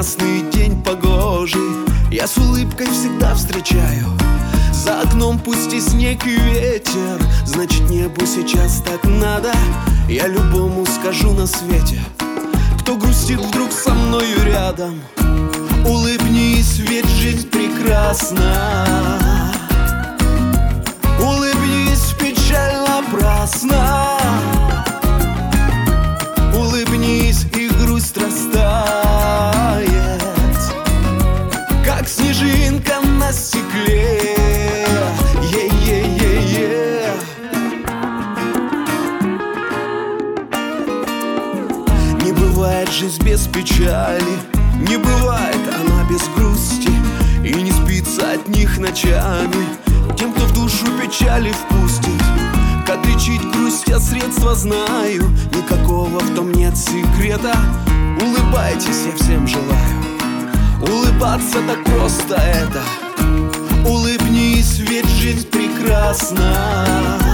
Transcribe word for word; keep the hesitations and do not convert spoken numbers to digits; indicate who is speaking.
Speaker 1: ясный день погожий я с улыбкой всегда встречаю. За окном пусть и снег, и ветер, значит небу сейчас так надо. Я любому скажу на свете, кто грустит вдруг со мною рядом: улыбнись, ведь жизнь прекрасна. Улыбнись, печаль напрасна. Улыбнись, и грусть растает, как снежинка на стекле. Е-е-е-е. Не бывает жизнь без печали, не бывает она без грусти, и не спится от них ночами тем, кто в душу печали впустит. Как лечить грусть, я средства знаю, никакого в том нет секрета. Улыбайтесь, я всем желаю, улыбаться так просто это. Улыбнись, ведь жизнь прекрасна.